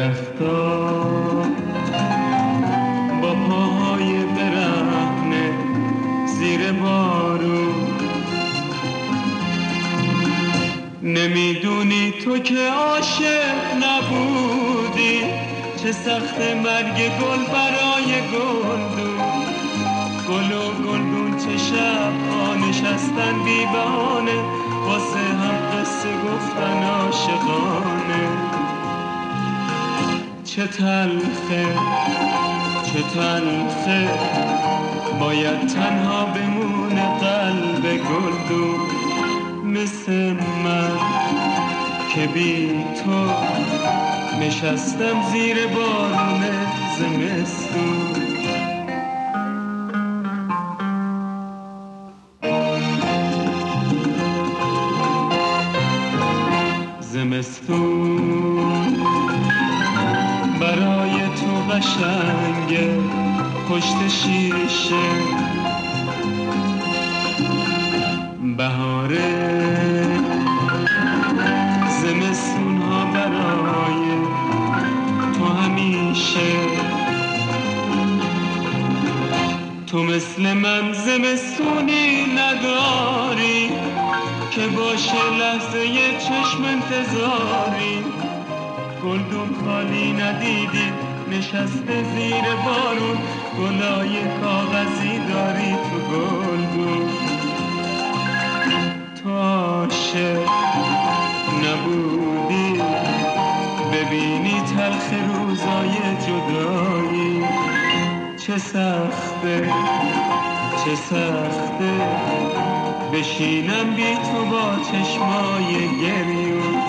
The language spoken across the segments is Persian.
درختا با پاهای برهنه زیر بارون، نمیدونی تو که عاشق نبودی چه سخت مرگ گل برای گلدون. گل و گلدون چه شب ها نشستن بی بهانه واسه هم قصه گفتن عاشقانه. چه تلخه چه تلخه باید تنها بمونه قلب گلدون، مثل من که بی تو نشستم زیر بارون زمستون. زمستون برای تو قشنگه پشت شیشه، بهاره زمستون ها برای تو همیشه. تو مثل من زمستونی نداری که باشه لحظه یه چشم انتظاری. گلدون خالی ندیدی نشسته زیر بارون، گلای کاغذی داری تو گلدون. تو عاشق نبودی ببینی تلخ روزای جدایی، چه سخته چه سخته بشینم بی تو با چشمای گریون.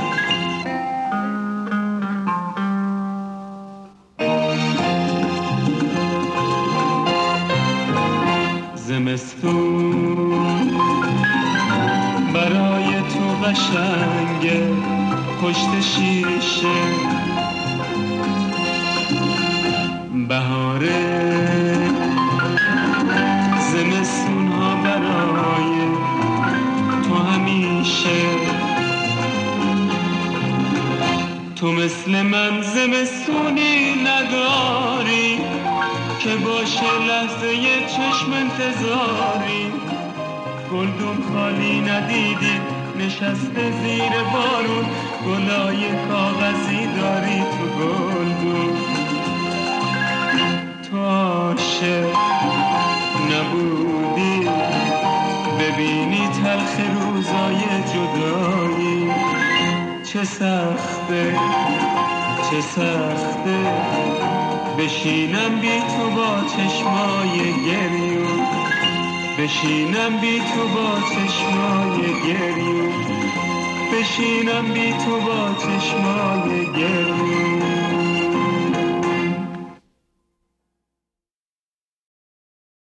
زمستون برای تو قشنگه پشت شیشه، بهاره زمستون ها برای تو همیشه. تو مثل من زمستونی نداری که باشه لحظه یه چشم انتظاری. گلدون خالی ندیدی نشسته زیر بارون، گلای کاغذی داری تو گلدون. تو عاشق نبودی ببینی تلخ روزای جدایی، چه سخته چه سخته بشینم بی تو با چشمای گریون. بشینم بی تو با چشمای گریون. بشینم بی تو با چشمای گریون.